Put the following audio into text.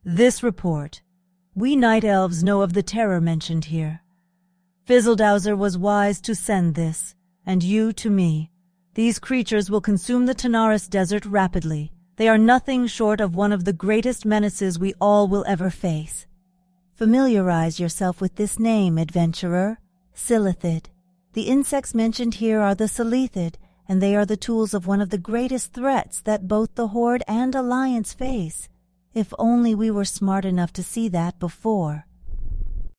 This report. We night elves know of the terror mentioned here. Fizzledowser was wise to send this, and you to me. These creatures will consume the Tanaris Desert rapidly. They are nothing short of one of the greatest menaces we all will ever face. Familiarize yourself with this name, adventurer. Silithid. The insects mentioned here are the Silithid, and they are the tools of one of the greatest threats that both the Horde and Alliance face. If only we were smart enough to see that before.